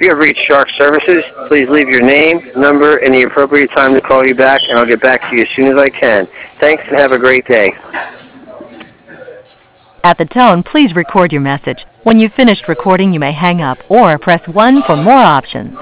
You have reached Shark Services. Please leave your name, number, and the appropriate time to call you back, and I'll get back to you as soon as I can. Thanks, and have a great day. At the tone, please record your message. When you've finished recording, you may hang up or press 1 for more options.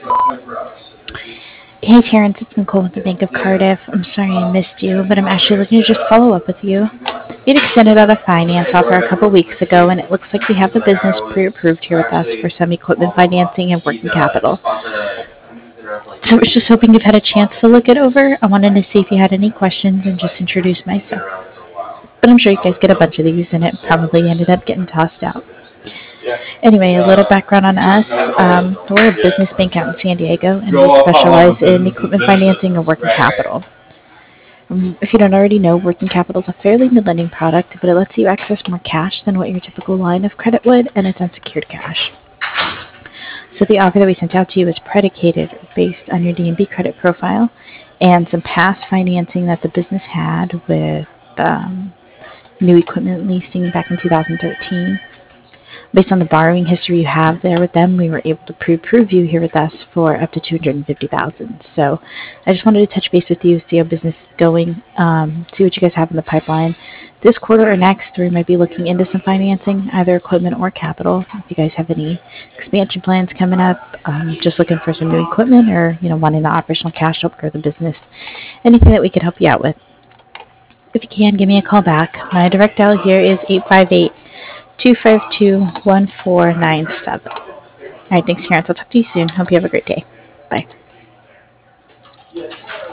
Hey Terrence, it's Nicole with the Bank of Cardiff. I'm sorry I missed you, but I'm actually looking to just follow up with you. We'd extended out a finance offer a couple weeks ago, and it looks like we have the business pre-approved here with us for some equipment financing and working capital. So I was just hoping you've had a chance to look it over. I wanted to see if you had any questions and just introduce myself. But I'm sure you guys get a bunch of these, and it probably ended up getting tossed out. Anyway, a little background on us. We're a business bank out in San Diego, and we specialize in equipment financing and working capital. If you don't already know, working capital is a fairly new lending product, but it lets you access more cash than what your typical line of credit would, and it's unsecured cash. So the offer that we sent out to you is predicated based on your D&B credit profile and some past financing that the business had with new equipment leasing back in 2013. Based on the borrowing history you have there with them, we were able to pre-approve you here with us for up to $250,000. So I just wanted to touch base with you, see how business is going, see what you guys have in the pipeline. This quarter or next, we might be looking into some financing, either equipment or capital. If you guys have any expansion plans coming up, just looking for some new equipment, or wanting the operational cash to help grow the business, anything that we could help you out with. If you can, give me a call back. My direct dial here is 858-252-1497. All right, thanks, Terrence. I'll talk to you soon. Hope you have a great day. Bye.